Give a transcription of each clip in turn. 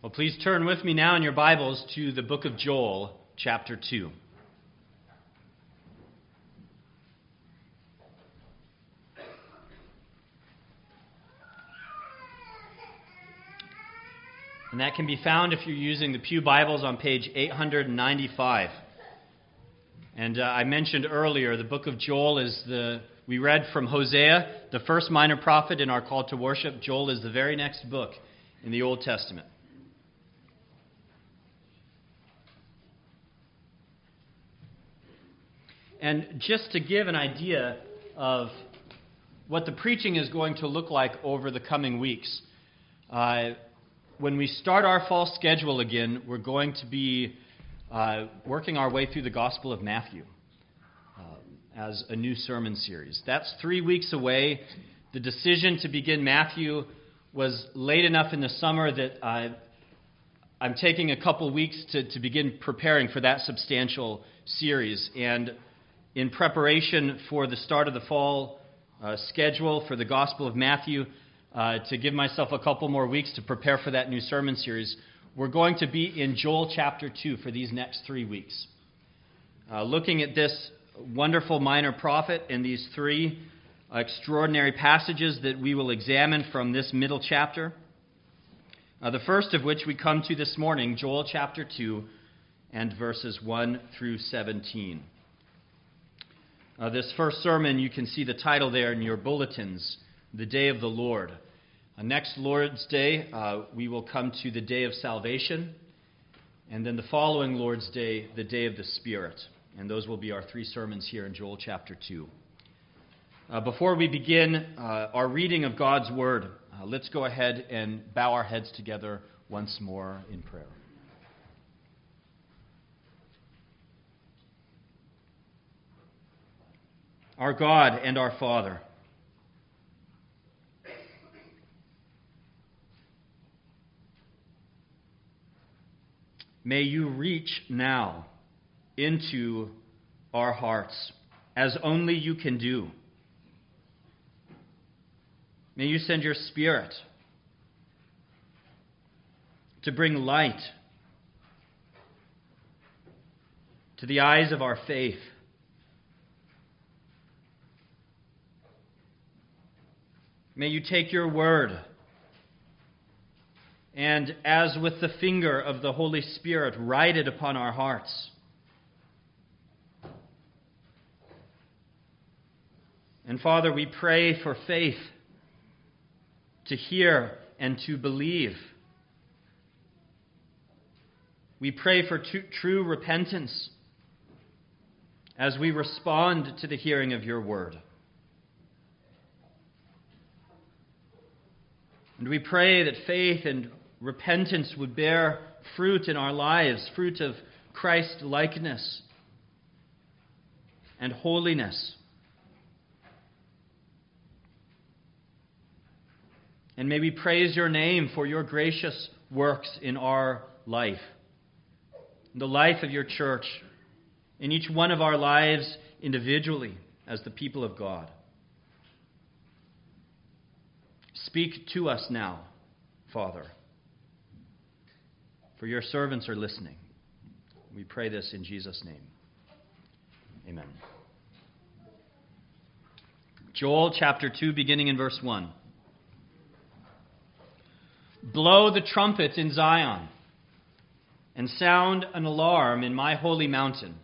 Well, please turn with me now in your Bibles to the book of Joel, chapter 2. And that can be found if you're using the Pew Bibles on page 895. And I mentioned earlier, the book of Joel we read from Hosea, the first minor prophet in our call to worship. Joel is the very next book in the Old Testament. And just to give an idea of what the preaching is going to look like over the coming weeks, when we start our fall schedule again, we're going to be working our way through the Gospel of Matthew as a new sermon series. That's 3 weeks away. The decision to begin Matthew was late enough in the summer that I'm taking a couple weeks to begin preparing for that substantial series. And in preparation for the start of the fall schedule for the Gospel of Matthew, to give myself a couple more weeks to prepare for that new sermon series, we're going to be in Joel chapter 2 for these next 3 weeks. Looking at this wonderful minor prophet and these three extraordinary passages that we will examine from this middle chapter. The first of which we come to this morning, Joel chapter 2 and verses 1 through 17. This first sermon, you can see the title there in your bulletins, The Day of the Lord. Next Lord's Day, we will come to the Day of Salvation, and then the following Lord's Day, the Day of the Spirit. And those will be our three sermons here in Joel chapter 2. Before we begin our reading of God's Word, let's go ahead and bow our heads together once more in prayer. Our God and our Father, may you reach now into our hearts as only you can do. May you send your Spirit to bring light to the eyes of our faith. May you take your word and, as with the finger of the Holy Spirit, write it upon our hearts. And Father, we pray for faith to hear and to believe. We pray for true repentance as we respond to the hearing of your word. And we pray that faith and repentance would bear fruit in our lives, fruit of Christ-likeness and holiness. And may we praise your name for your gracious works in our life, in the life of your church, in each one of our lives individually as the people of God. Speak to us now, Father, for your servants are listening. We pray this in Jesus' name. Amen. Joel chapter 2, beginning in verse 1. Blow the trumpet in Zion, and sound an alarm in my holy mountain.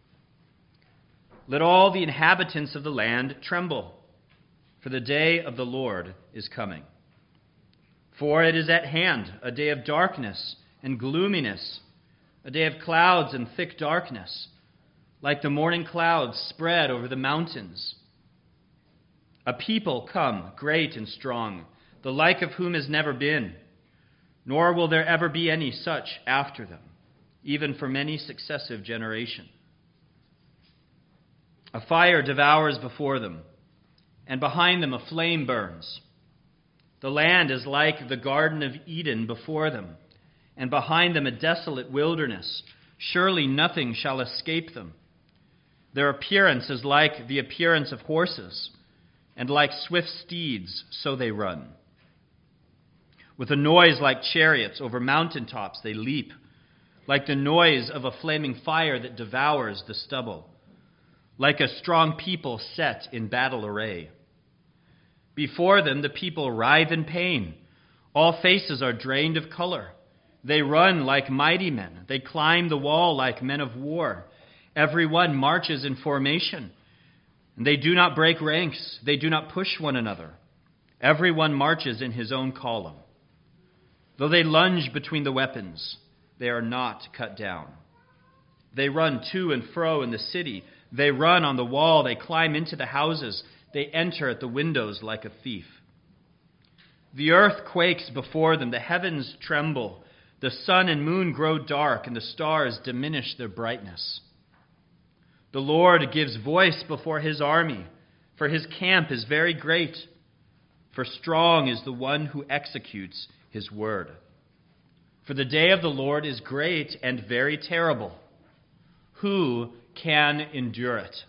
Let all the inhabitants of the land tremble, for the day of the Lord is coming. For it is at hand, a day of darkness and gloominess, a day of clouds and thick darkness, like the morning clouds spread over the mountains. A people come, great and strong, the like of whom has never been, nor will there ever be any such after them, even for many successive generations. A fire devours before them, and behind them a flame burns. The land is like the Garden of Eden before them, and behind them a desolate wilderness. Surely nothing shall escape them. Their appearance is like the appearance of horses, and like swift steeds, so they run. With a noise like chariots over mountaintops they leap, like the noise of a flaming fire that devours the stubble, like a strong people set in battle array. Before them the people writhe in pain. All faces are drained of color. They run like mighty men. They climb the wall like men of war. Every one marches in formation. And they do not break ranks. They do not push one another. Every one marches in his own column. Though they lunge between the weapons, they are not cut down. They run to and fro in the city. They run on the wall. They climb into the houses. They enter at the windows like a thief. The earth quakes before them. The heavens tremble. The sun and moon grow dark, and the stars diminish their brightness. The Lord gives voice before his army, for his camp is very great. For strong is the one who executes his word. For the day of the Lord is great and very terrible. Who can endure it?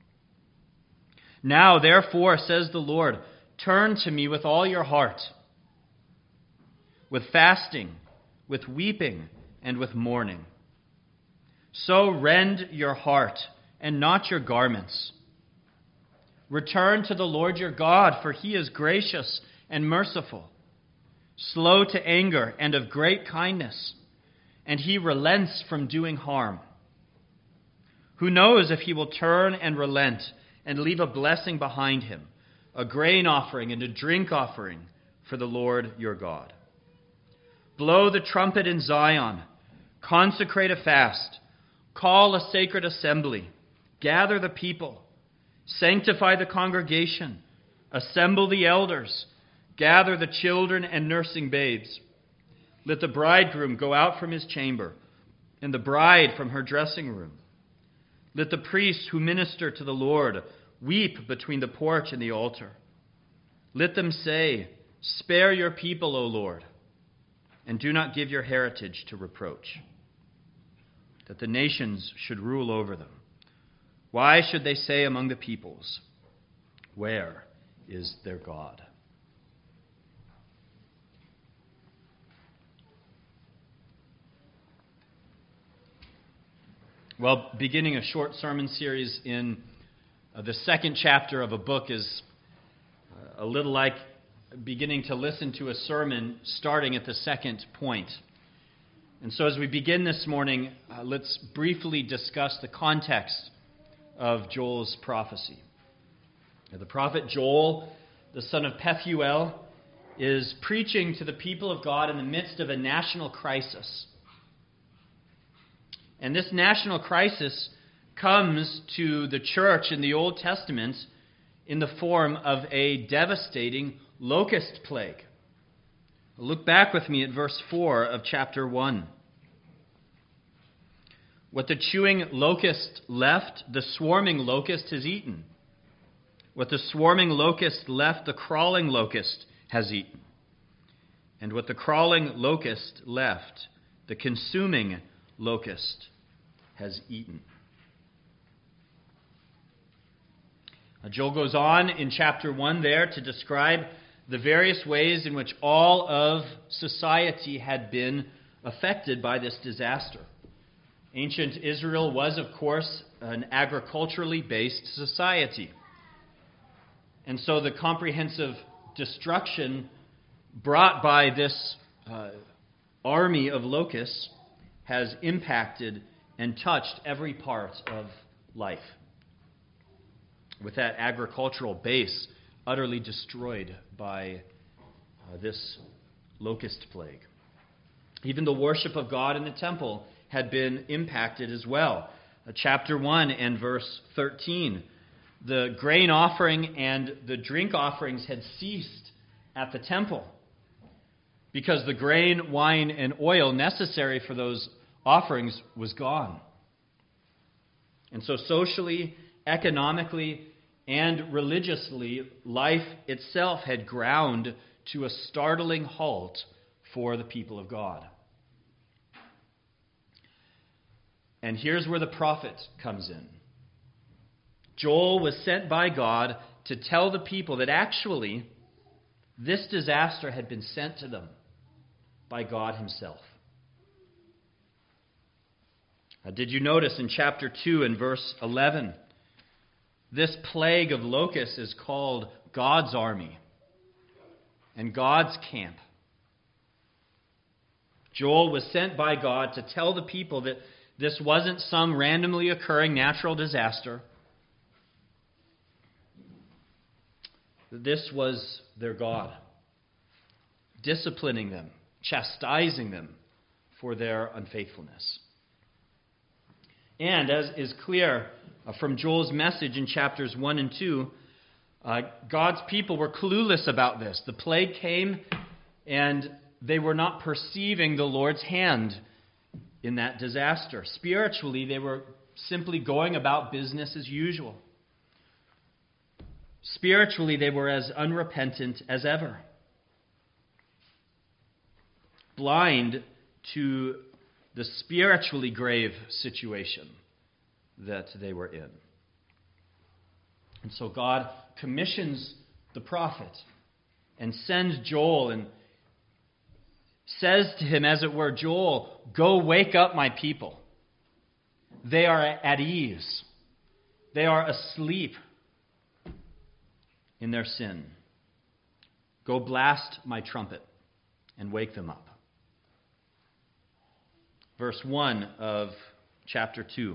Now, therefore, says the Lord, turn to me with all your heart, with fasting, with weeping, and with mourning. So rend your heart and not your garments. Return to the Lord your God, for he is gracious and merciful, slow to anger and of great kindness, and he relents from doing harm. Who knows if he will turn and relent and leave a blessing behind him, a grain offering and a drink offering for the Lord your God. Blow the trumpet in Zion, consecrate a fast, call a sacred assembly, gather the people, sanctify the congregation, assemble the elders, gather the children and nursing babes. Let the bridegroom go out from his chamber, and the bride from her dressing room. Let the priests who minister to the Lord weep between the porch and the altar. Let them say, spare your people, O Lord, and do not give your heritage to reproach, that the nations should rule over them. Why should they say among the peoples, where is their God? Well, beginning a short sermon series in the second chapter of a book is a little like beginning to listen to a sermon starting at the second point. And so as we begin this morning, let's briefly discuss the context of Joel's prophecy. The prophet Joel, the son of Pethuel, is preaching to the people of God in the midst of a national crisis. And this national crisis comes to the church in the Old Testament in the form of a devastating locust plague. Look back with me at verse 4 of chapter 1. What the chewing locust left, the swarming locust has eaten. What the swarming locust left, the crawling locust has eaten. And what the crawling locust left, the consuming locust has eaten. Joel goes on in chapter 1 there to describe the various ways in which all of society had been affected by this disaster. Ancient Israel was, of course, an agriculturally based society. And so the comprehensive destruction brought by this army of locusts has impacted and touched every part of life, with that agricultural base utterly destroyed by this locust plague. Even the worship of God in the temple had been impacted as well. Chapter 1 and verse 13. The grain offering and the drink offerings had ceased at the temple because the grain, wine, and oil necessary for those offerings was gone. And so socially, economically, and religiously, life itself had ground to a startling halt for the people of God. And here's where the prophet comes in. Joel was sent by God to tell the people that actually this disaster had been sent to them by God himself. Did you notice in chapter 2 and verse 11, this plague of locusts is called God's army and God's camp. Joel was sent by God to tell the people that this wasn't some randomly occurring natural disaster. This was their God, disciplining them, chastising them for their unfaithfulness. And as is clear from Joel's message in chapters 1 and 2, God's people were clueless about this. The plague came, and they were not perceiving the Lord's hand in that disaster. Spiritually, they were simply going about business as usual. Spiritually, they were as unrepentant as ever, blind to the spiritually grave situation that they were in. And so God commissions the prophet and sends Joel and says to him, as it were, Joel, go wake up my people. They are at ease. They are asleep in their sin. Go blast my trumpet and wake them up. Verse 1 of chapter 2.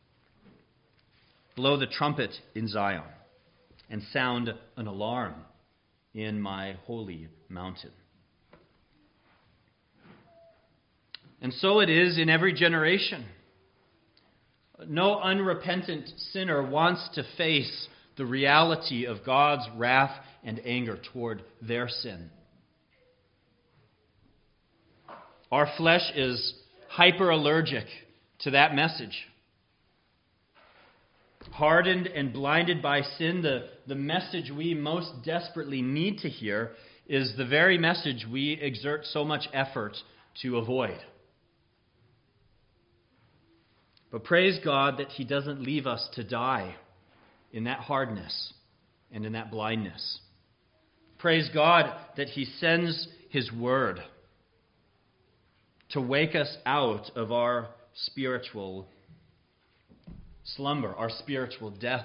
Blow the trumpet in Zion and sound an alarm in my holy mountain. And so it is in every generation. No unrepentant sinner wants to face the reality of God's wrath and anger toward their sin. Our flesh is hyper-allergic to that message. Hardened and blinded by sin, the message we most desperately need to hear is the very message we exert so much effort to avoid. But praise God that He doesn't leave us to die in that hardness and in that blindness. Praise God that He sends His Word to wake us out of our spiritual slumber, our spiritual death.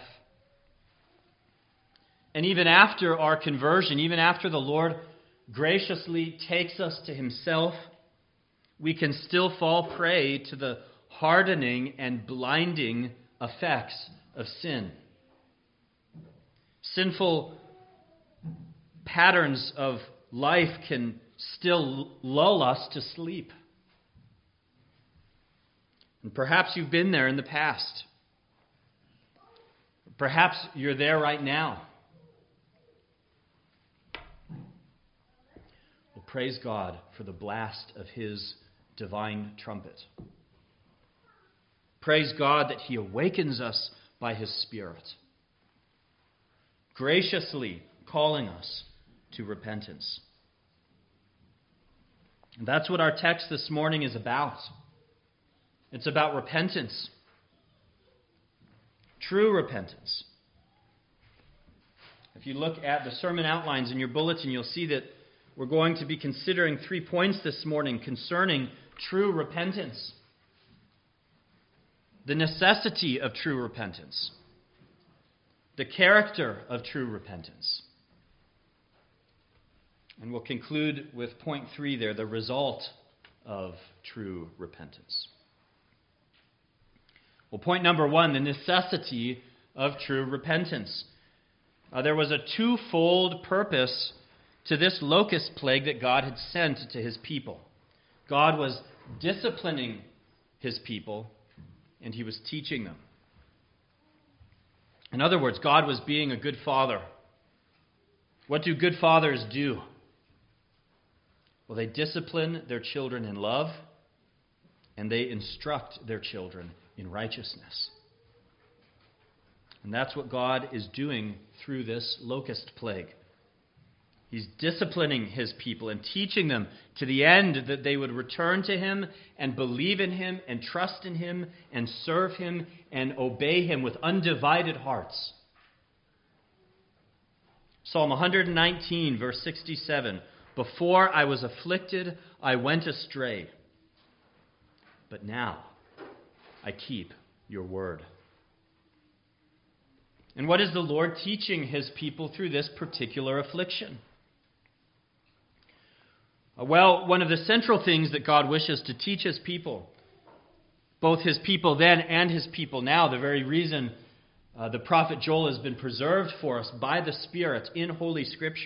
And even after our conversion, even after the Lord graciously takes us to Himself, we can still fall prey to the hardening and blinding effects of sin. Sinful patterns of life can still lull us to sleep. And perhaps you've been there in the past. Perhaps you're there right now. Well, praise God for the blast of His divine trumpet. Praise God that He awakens us by His Spirit, graciously calling us to repentance. And that's what our text this morning is about. It's about repentance. True repentance. If you look at the sermon outlines in your bulletin, you'll see that we're going to be considering 3 points this morning concerning true repentance. The necessity of true repentance. The character of true repentance. And we'll conclude with point 3 there, the result of true repentance. Well, point number 1, the necessity of true repentance. There was a twofold purpose to this locust plague that God had sent to His people. God was disciplining His people, and He was teaching them. In other words, God was being a good father. What do good fathers do? Well, they discipline their children in love, and they instruct their children in righteousness. And that's what God is doing through this locust plague. He's disciplining His people and teaching them to the end that they would return to Him and believe in Him and trust in Him and serve Him and obey Him with undivided hearts. Psalm 119, verse 67. Before I was afflicted, I went astray. But now I keep your word. And what is the Lord teaching his people through this particular affliction? Well, one of the central things that God wishes to teach his people, both his people then and his people now, the very reason the prophet Joel has been preserved for us by the Spirit in Holy Scripture.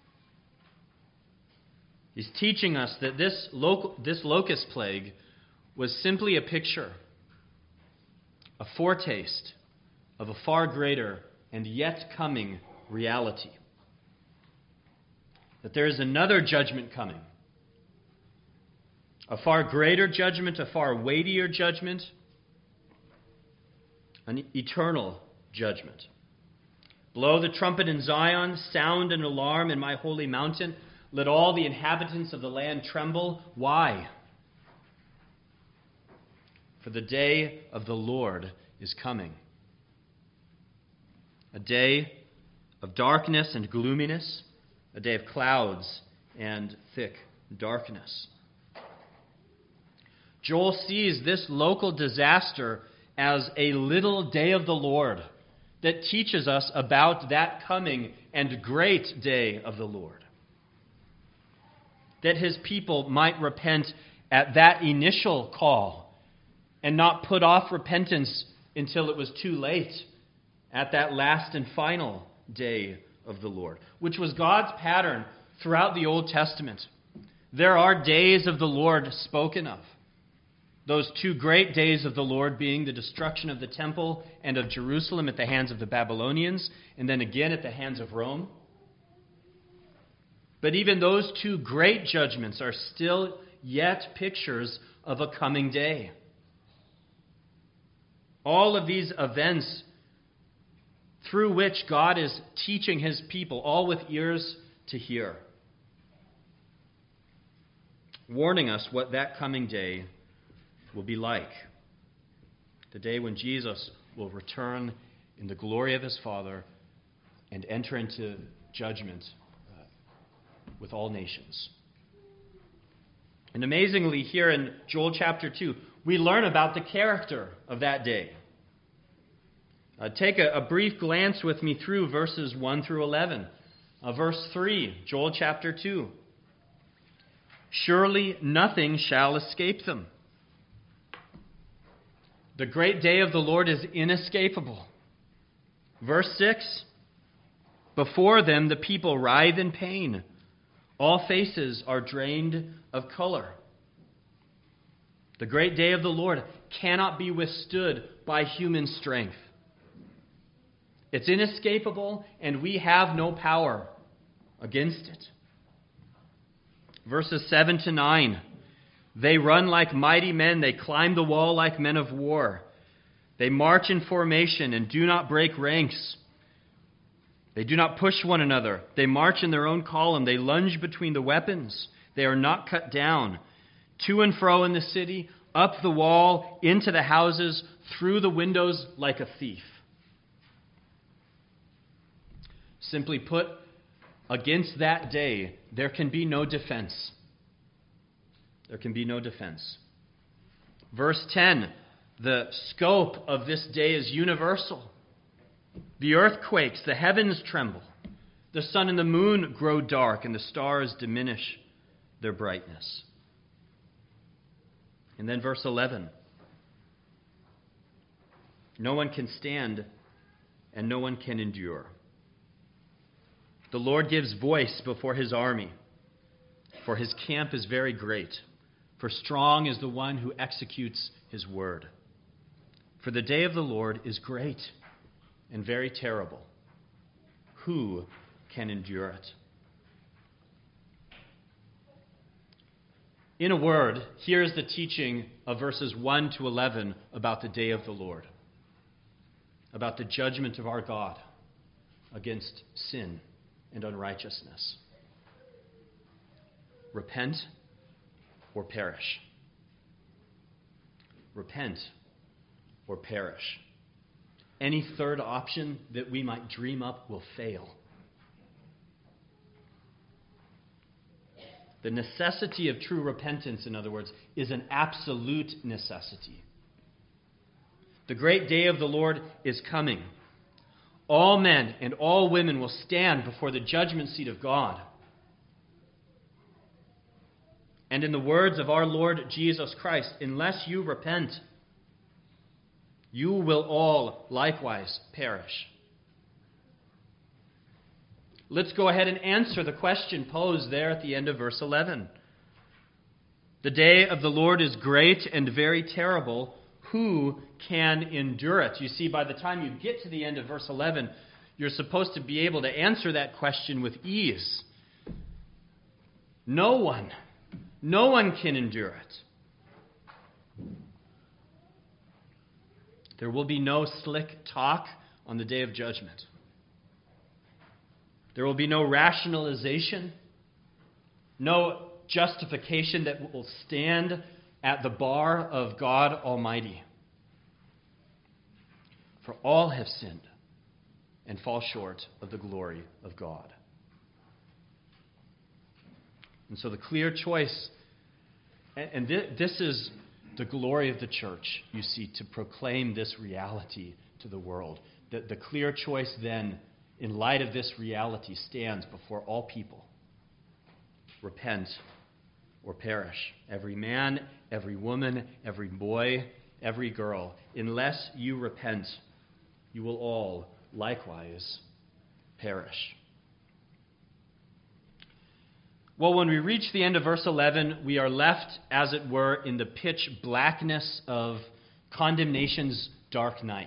He's teaching us that this locust plague was simply a picture, a foretaste of a far greater and yet coming reality. That there is another judgment coming. A far greater judgment, a far weightier judgment, an eternal judgment. Blow the trumpet in Zion, sound an alarm in my holy mountain. Let all the inhabitants of the land tremble. Why? For the day of the Lord is coming. A day of darkness and gloominess, a day of clouds and thick darkness. Joel sees this local disaster as a little day of the Lord that teaches us about that coming and great day of the Lord. That his people might repent at that initial call and not put off repentance until it was too late at that last and final day of the Lord, which was God's pattern throughout the Old Testament. There are days of the Lord spoken of. Those two great days of the Lord being the destruction of the temple and of Jerusalem at the hands of the Babylonians, and then again at the hands of Rome. But even those two great judgments are still yet pictures of a coming day. All of these events through which God is teaching his people, all with ears to hear, warning us what that coming day will be like. The day when Jesus will return in the glory of his Father and enter into judgment with all nations. And amazingly, here in Joel chapter 2, we learn about the character of that day. Take a brief glance with me through verses 1 through 11. Verse 3, Joel chapter 2. Surely nothing shall escape them. The great day of the Lord is inescapable. Verse 6, before them the people writhe in pain. All faces are drained of color. The great day of the Lord cannot be withstood by human strength. It's inescapable, and we have no power against it. Verses 7 to 9. They run like mighty men. They climb the wall like men of war. They march in formation and do not break ranks. They do not push one another. They march in their own column. They lunge between the weapons. They are not cut down. To and fro in the city, up the wall, into the houses, through the windows like a thief. Simply put, against that day, there can be no defense. There can be no defense. Verse 10, the scope of this day is universal. The earth quakes, the heavens tremble, the sun and the moon grow dark, and the stars diminish their brightness. And then verse 11, no one can stand and no one can endure. The Lord gives voice before his army, for his camp is very great. For strong is the one who executes his word. For the day of the Lord is great and very terrible. Who can endure it? In a word, here is the teaching of verses 1 to 11 about the day of the Lord, about the judgment of our God against sin and unrighteousness. Repent or perish. Repent or perish. Any third option that we might dream up will fail. The necessity of true repentance, in other words, is an absolute necessity. The great day of the Lord is coming. All men and all women will stand before the judgment seat of God. And in the words of our Lord Jesus Christ, unless you repent, you will all likewise perish. Let's go ahead and answer the question posed there at the end of verse 11. The day of the Lord is great and very terrible. Who can endure it? You see, by the time you get to the end of verse 11, you're supposed to be able to answer that question with ease. No one can endure it. There will be no slick talk on the day of judgment. There will be no rationalization, no justification that will stand at the bar of God Almighty. For all have sinned and fall short of the glory of God. And so the clear choice, and this is the glory of the church, you see, to proclaim this reality to the world. The clear choice then, in light of this reality, stands before all people. Repent or perish. Every man, every woman, every boy, every girl. Unless you repent, you will all likewise perish. Well, when we reach the end of verse 11, we are left, as it were, in the pitch blackness of condemnation's dark night.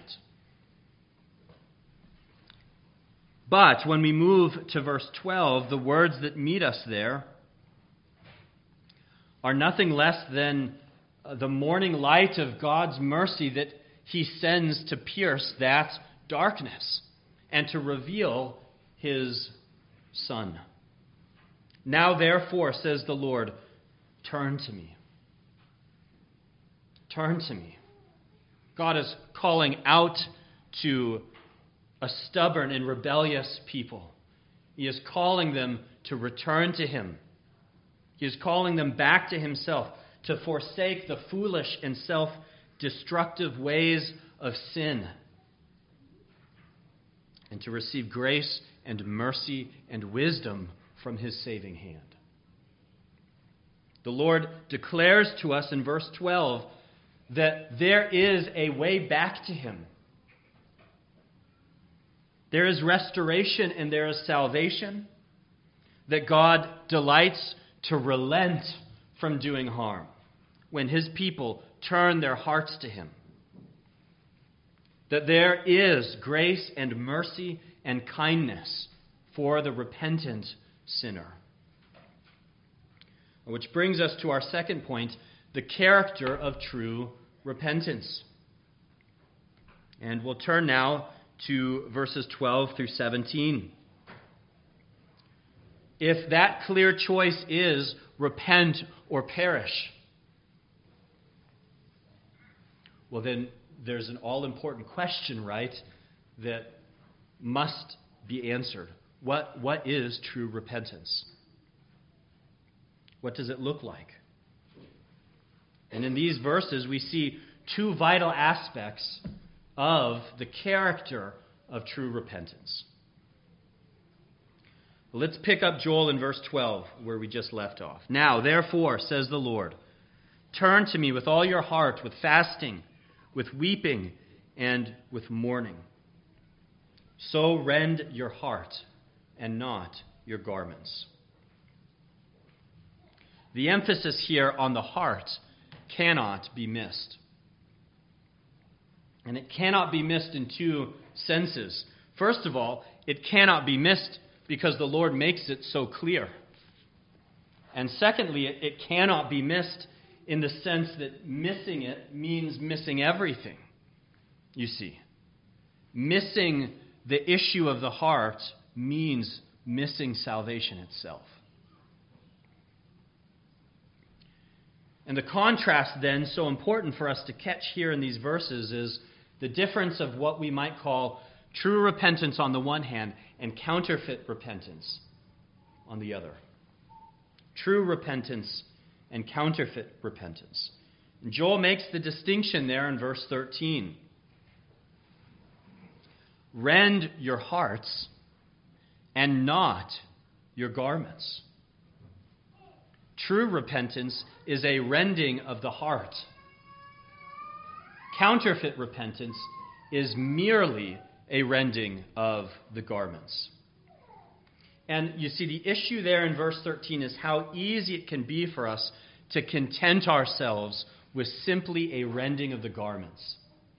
But when we move to verse 12, the words that meet us there are nothing less than the morning light of God's mercy that He sends to pierce that darkness and to reveal His Son. Now, therefore, says the Lord, turn to me. Turn to me. God is calling out to a stubborn and rebellious people. He is calling them to return to Him. He is calling them back to Himself, to forsake the foolish and self-destructive ways of sin, and to receive grace and mercy and wisdom from His saving hand. The Lord declares to us in verse 12 that there is a way back to Him. There is restoration and there is salvation, that God delights to relent from doing harm when His people turn their hearts to Him. That there is grace and mercy and kindness for the repentant sinner. Which brings us to our second point, the character of true repentance. And we'll turn now to verses 12 through 17. If that clear choice is repent or perish, well then there's an all-important question, right, that must be answered. What is true repentance? What does it look like? And in these verses we see two vital aspects of the character of true repentance. Let's pick up Joel in verse 12, where we just left off. Now, therefore, says the Lord, turn to me with all your heart, with fasting, with weeping, and with mourning. So rend your heart and not your garments. The emphasis here on the heart cannot be missed. And it cannot be missed in two senses. First of all, it cannot be missed because the Lord makes it so clear. And secondly, it cannot be missed in the sense that missing it means missing everything. You see, missing the issue of the heart means missing salvation itself. And the contrast then, so important for us to catch here in these verses, is the difference of what we might call true repentance on the one hand and counterfeit repentance on the other. true repentance and counterfeit repentance. And Joel makes the distinction there in verse 13. Rend your hearts and not your garments. True repentance is a rending of the heart. Counterfeit repentance is merely a rending of the garments. And you see, the issue there in verse 13 is how easy it can be for us to content ourselves with simply a rending of the garments.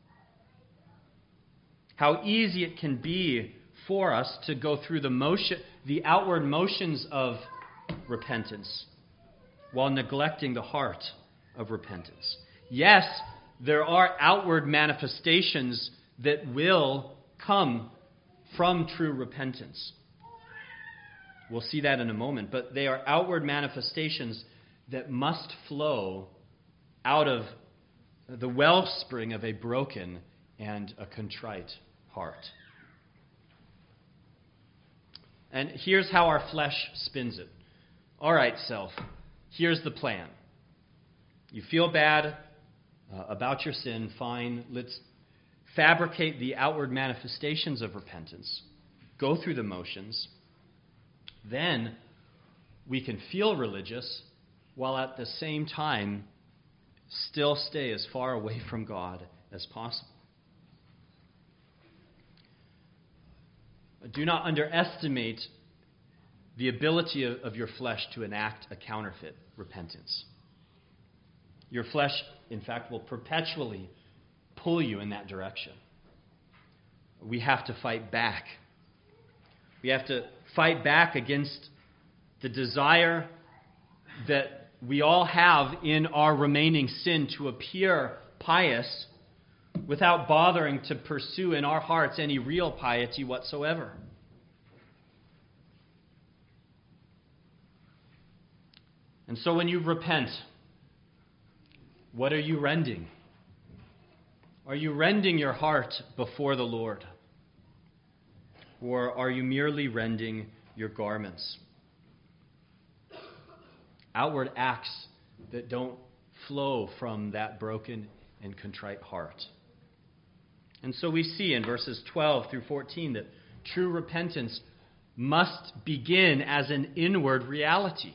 How easy it can be for us to go through the outward motions of repentance while neglecting the heart of repentance. Yes, there are outward manifestations that will come from true repentance. We'll see that in a moment, but they are outward manifestations that must flow out of the wellspring of a broken and a contrite heart. And here's how our flesh spins it. All right, self, here's the plan. You feel bad about your sin, fine. Let's fabricate the outward manifestations of repentance. Go through the motions. Then we can feel religious while at the same time still stay as far away from God as possible. Do not underestimate the ability of your flesh to enact a counterfeit repentance. Your flesh, in fact, will perpetually pull you in that direction. We have to fight back. We have to fight back against the desire that we all have in our remaining sin to appear pious without bothering to pursue in our hearts any real piety whatsoever. And so when you repent, what are you rending? Are you rending your heart before the Lord? Or are you merely rending your garments? Outward acts that don't flow from that broken and contrite heart. And so we see in verses 12 through 14 that true repentance must begin as an inward reality.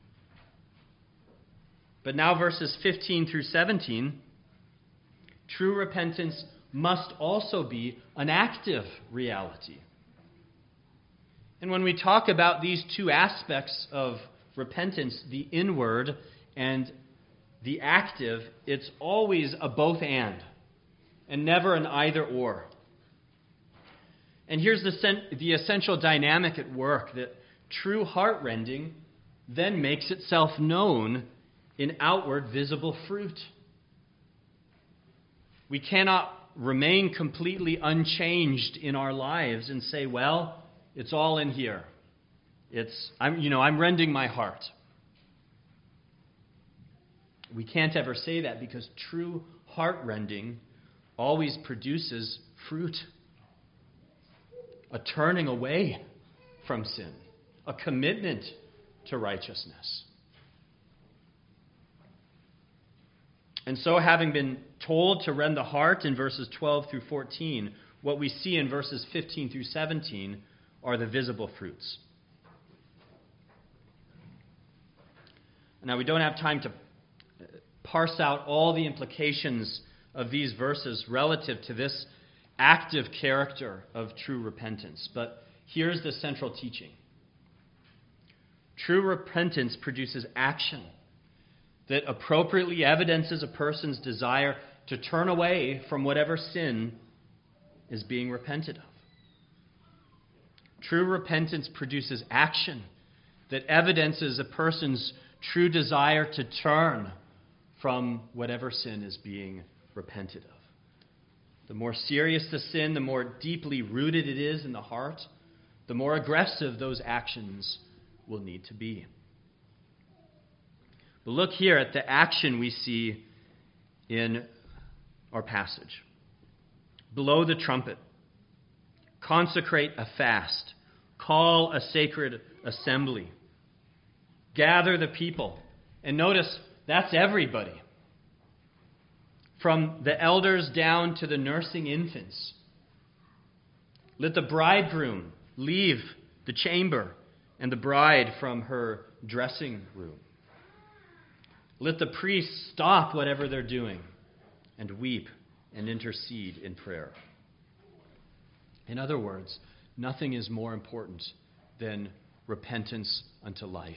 But now verses 15 through 17, true repentance must also be an active reality. And when we talk about these two aspects of repentance, the inward and the active, it's always a both and never an either or. And here's the essential dynamic at work, that true heart-rending then makes itself known in outward visible fruit. We cannot remain completely unchanged in our lives and say, well, it's all in here. I'm rending my heart. We can't ever say that because true heart-rending always produces fruit. A turning away from sin. A commitment to righteousness. And so, having been told to rend the heart in verses 12 through 14, what we see in verses 15 through 17 are the visible fruits. Now, we don't have time to parse out all the implications of these verses relative to this active character of true repentance, but here's the central teaching. True repentance produces action that appropriately evidences a person's desire to turn away from whatever sin is being repented of. True repentance produces action that evidences a person's true desire to turn from whatever sin is being repented of. The more serious the sin, the more deeply rooted it is in the heart, the more aggressive those actions will need to be. But look here at the action we see in our passage. Blow the trumpet. Consecrate a fast. Call a sacred assembly. Gather the people. And notice, that's everybody. From the elders down to the nursing infants. Let the bridegroom leave the chamber and the bride from her dressing room. Let the priests stop whatever they're doing and weep and intercede in prayer. In other words, nothing is more important than repentance unto life.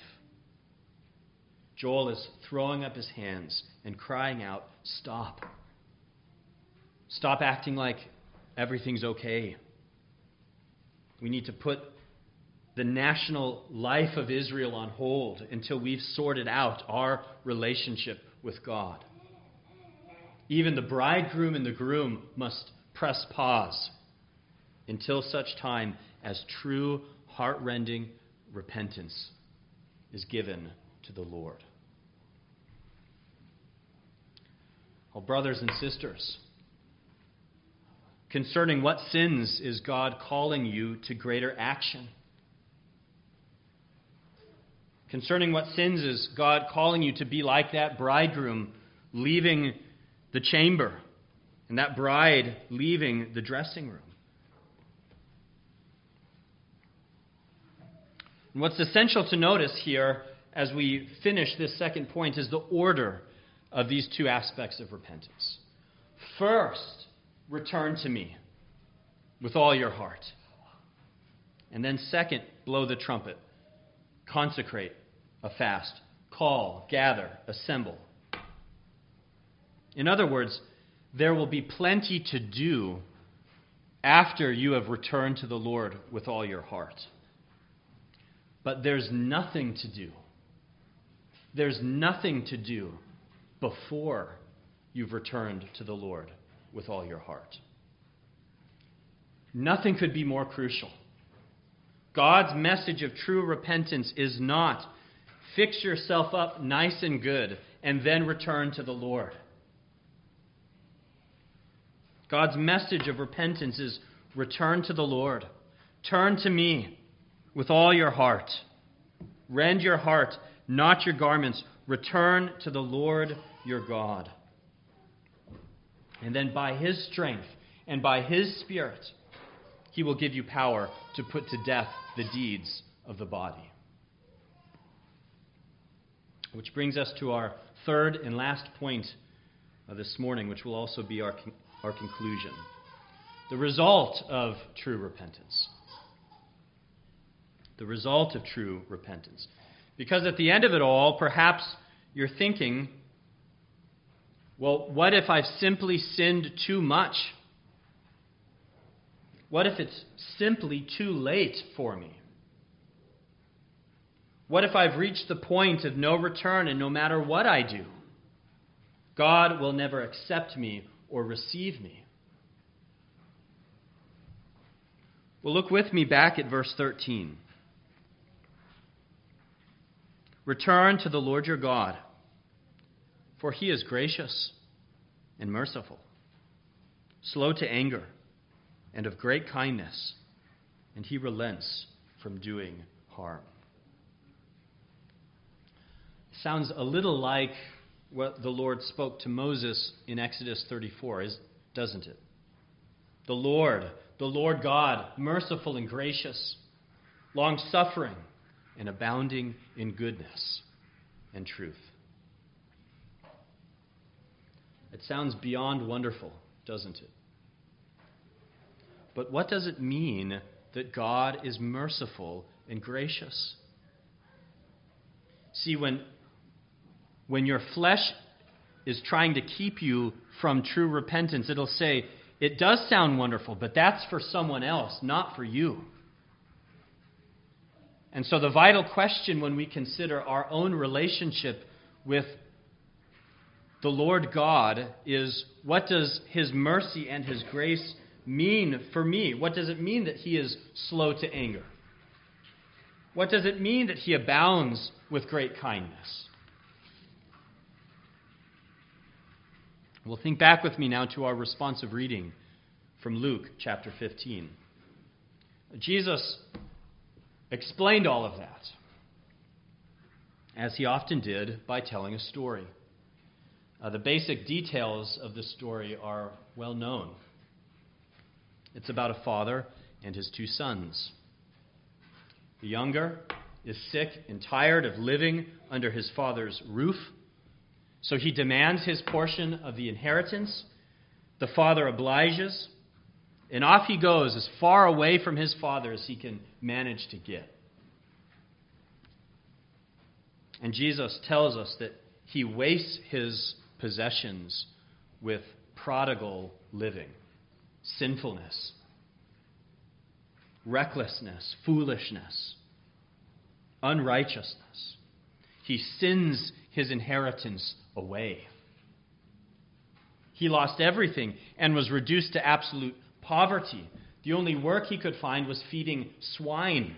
Joel is throwing up his hands and crying out, stop. Stop acting like everything's okay. We need to put the national life of Israel on hold until we've sorted out our relationship with God. Even the bridegroom and the groom must press pause until such time as true, heart-rending repentance is given to the Lord. Oh, brothers and sisters, concerning what sins is God calling you to greater action? Concerning what sins is God calling you to be like that bridegroom leaving the chamber and that bride leaving the dressing room? And what's essential to notice here as we finish this second point is the order of these two aspects of repentance. First, return to me with all your heart. And then second, blow the trumpet. Consecrate a fast. Call, gather, assemble. In other words, there will be plenty to do after you have returned to the Lord with all your heart. But there's nothing to do. There's nothing to do before you've returned to the Lord with all your heart. Nothing could be more crucial. God's message of true repentance is not fix yourself up nice and good and then return to the Lord. God's message of repentance is return to the Lord. Turn to me with all your heart. Rend your heart, not your garments. Return to the Lord your God. And then by His strength and by His Spirit, He will give you power to put to death the deeds of the body. Which brings us to our third and last point this morning, which will also be our conclusion. The result of true repentance. The result of true repentance. Because at the end of it all, perhaps you're thinking, well, what if I've simply sinned too much? What if it's simply too late for me? What if I've reached the point of no return and no matter what I do, God will never accept me or receive me? Well, look with me back at verse 13. Return to the Lord your God, for He is gracious and merciful, slow to anger, and of great kindness, and He relents from doing harm. Sounds a little like what the Lord spoke to Moses in Exodus 34, doesn't it? The Lord God, merciful and gracious, long-suffering, and abounding in goodness and truth. It sounds beyond wonderful, doesn't it? But what does it mean that God is merciful and gracious? See, when your flesh is trying to keep you from true repentance, it'll say, it does sound wonderful, but that's for someone else, not for you. And so the vital question when we consider our own relationship with the Lord God is, what does His mercy and His grace mean for me? What does it mean that He is slow to anger? What does it mean that He abounds with great kindness? Well, think back with me now to our responsive reading from Luke chapter 15. Jesus explained all of that. as he often did, by telling a story. The basic details of the story are well known. It's about a father and his two sons. The younger is sick and tired of living under his father's roof, so he demands his portion of the inheritance. The father obliges, and off he goes as far away from his father as he can manage to get. And Jesus tells us that he wastes his possessions with prodigal living, sinfulness, recklessness, foolishness, unrighteousness. He sins his inheritance away. He lost everything and was reduced to absolute poverty. The only work he could find was feeding swine.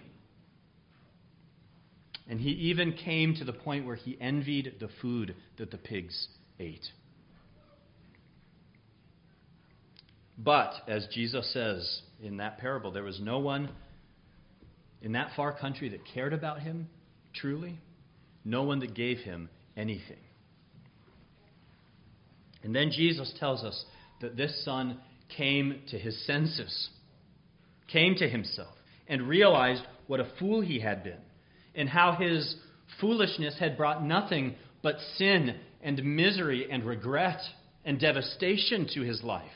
And he even came to the point where he envied the food that the pigs ate. But, as Jesus says in that parable, there was no one in that far country that cared about him, truly. No one that gave him anything. And then Jesus tells us that this son came to his senses, came to himself, and realized what a fool he had been, and how his foolishness had brought nothing but sin and misery and regret and devastation to his life.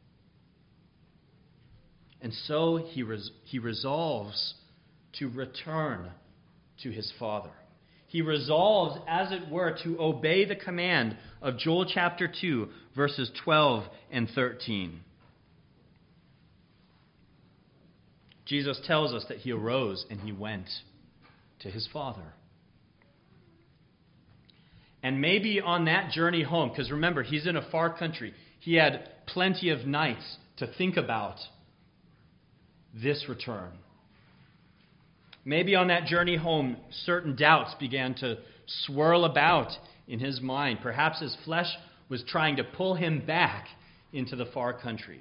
And so he resolves to return to his father. He resolves, as it were, to obey the command of Joel chapter 2, verses 12 and 13. Jesus tells us that he arose and he went to his father. And maybe on that journey home, because remember, he's in a far country, he had plenty of nights to think about this return. Maybe on that journey home, certain doubts began to swirl about in his mind. Perhaps his flesh was trying to pull him back into the far country.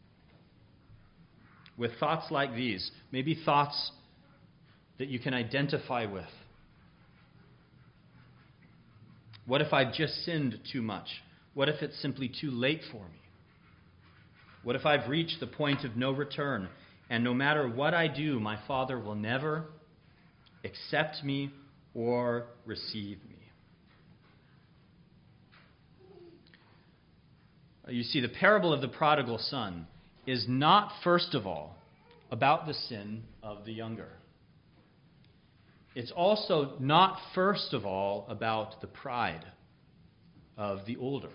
With thoughts like these, maybe thoughts that you can identify with. What if I've just sinned too much? What if it's simply too late for me? What if I've reached the point of no return, and no matter what I do, my Father will never accept me or receive me? You see, the parable of the prodigal son is not, first of all, about the sin of the younger. It's also not, first of all, about the pride of the older.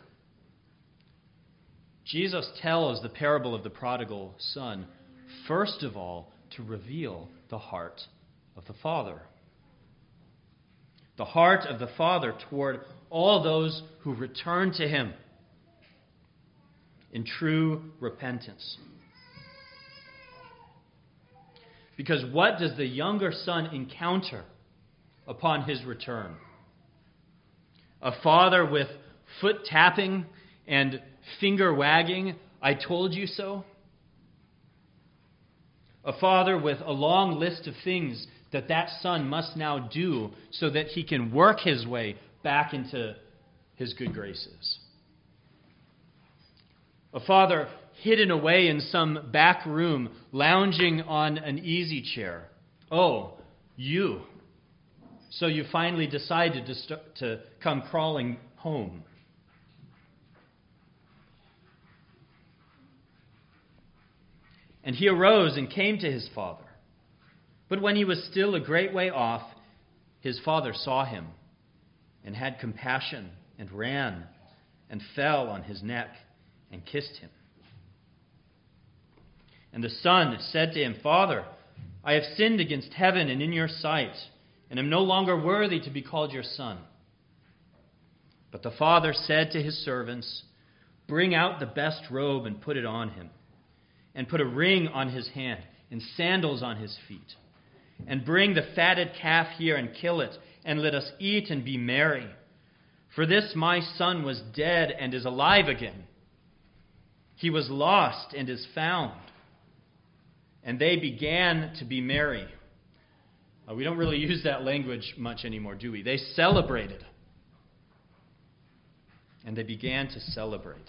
Jesus tells the parable of the prodigal son, first of all, to reveal the heart of the Father. The heart of the Father toward all those who return to him in true repentance. Because what does the younger son encounter upon his return? A father with foot tapping and finger wagging, "I told you so." A father with a long list of things that son must now do so that he can work his way back into his good graces. A father hidden away in some back room, lounging on an easy chair. Oh, you. So you finally decided to come crawling home. And he arose and came to his father. But when he was still a great way off, his father saw him and had compassion and ran and fell on his neck and kissed him. And the son said to him, "Father, I have sinned against heaven and in your sight, and am no longer worthy to be called your son." But the father said to his servants, "Bring out the best robe and put it on him, and put a ring on his hand and sandals on his feet. And bring the fatted calf here and kill it, and let us eat and be merry. For this my son was dead and is alive again. He was lost and is found." And they began to be merry. We don't really use that language much anymore, do we? They celebrated. And they began to celebrate.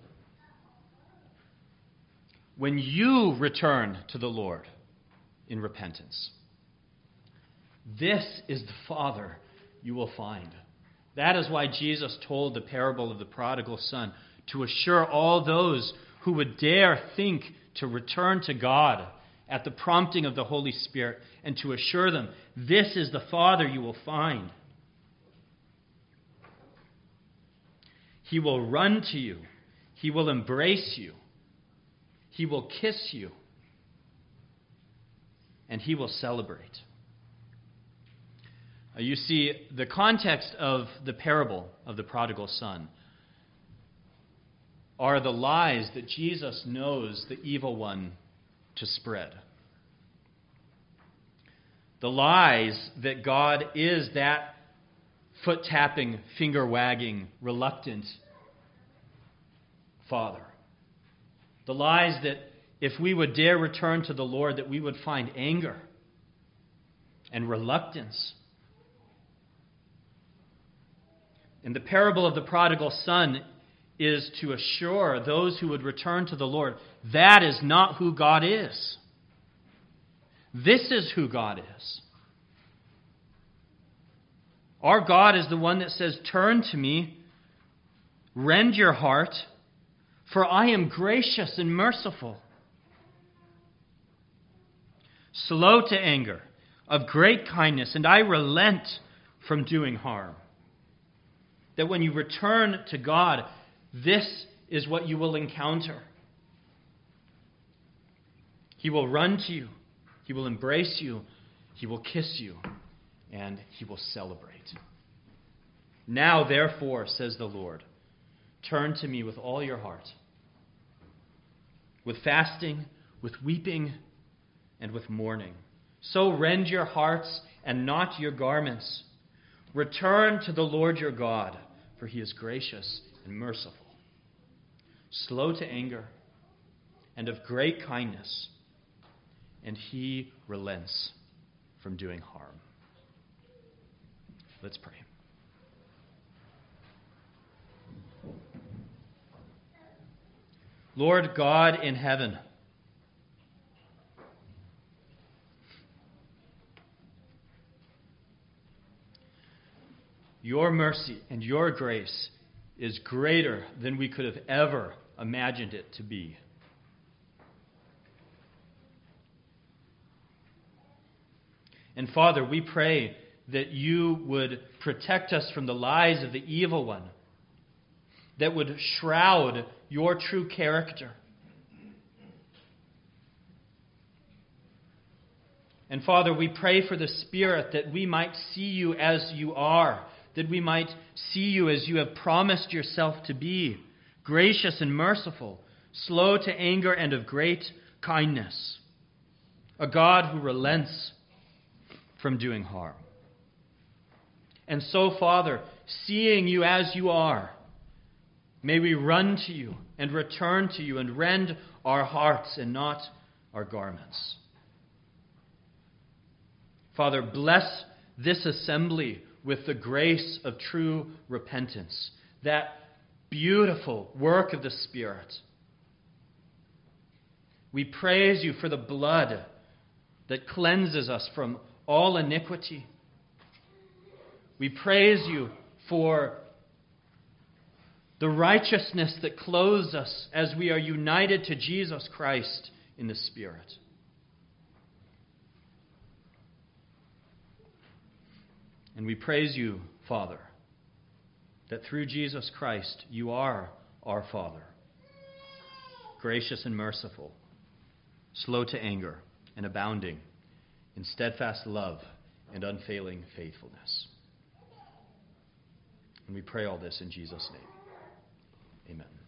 When you return to the Lord in repentance, this is the Father you will find. That is why Jesus told the parable of the prodigal son, to assure all those who would dare think to return to God at the prompting of the Holy Spirit, and to assure them, this is the Father you will find. He will run to you. He will embrace you. He will kiss you. And he will celebrate. You see, the context of the parable of the prodigal son are the lies that Jesus knows the evil one to spread. The lies that God is that foot-tapping, finger-wagging, reluctant Father. The lies that if we would dare return to the Lord, that we would find anger and reluctance. And the parable of the prodigal son is to assure those who would return to the Lord, that is not who God is. This is who God is. Our God is the one that says, turn to me, rend your heart, for I am gracious and merciful, slow to anger, of great kindness, and I relent from doing harm. That when you return to God, this is what you will encounter. He will run to you. He will embrace you. He will kiss you. And he will celebrate. Now, therefore, says the Lord, turn to me with all your heart, with fasting, with weeping, and with mourning. So rend your hearts and not your garments. Return to the Lord your God, for he is gracious and merciful, slow to anger, and of great kindness, and he relents from doing harm. Let's pray. Lord God in heaven, your mercy and your grace is greater than we could have ever imagined it to be. And Father, we pray that you would protect us from the lies of the evil one, that would shroud your true character. And Father, we pray for the Spirit that we might see you as you are, that we might see you as you have promised yourself to be, gracious and merciful, slow to anger and of great kindness, a God who relents from doing harm. And so, Father, seeing you as you are, may we run to you and return to you and rend our hearts and not our garments. Father, bless this assembly with the grace of true repentance, that beautiful work of the Spirit. We praise you for the blood that cleanses us from all iniquity. We praise you for the righteousness that clothes us as we are united to Jesus Christ in the Spirit. And we praise you, Father, that through Jesus Christ you are our Father, gracious and merciful, slow to anger, and abounding in steadfast love and unfailing faithfulness. And we pray all this in Jesus' name. Amen.